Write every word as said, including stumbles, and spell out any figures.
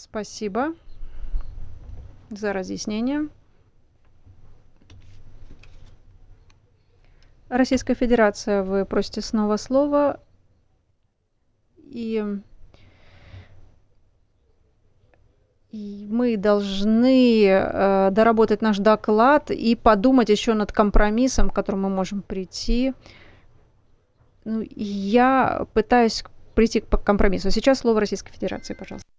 Спасибо за разъяснение. Российская Федерация, вы просите снова слова. И, и мы должны э, доработать наш доклад и подумать еще над компромиссом, к которому мы можем прийти. Ну, я пытаюсь прийти к компромиссу. Сейчас слово Российской Федерации, пожалуйста.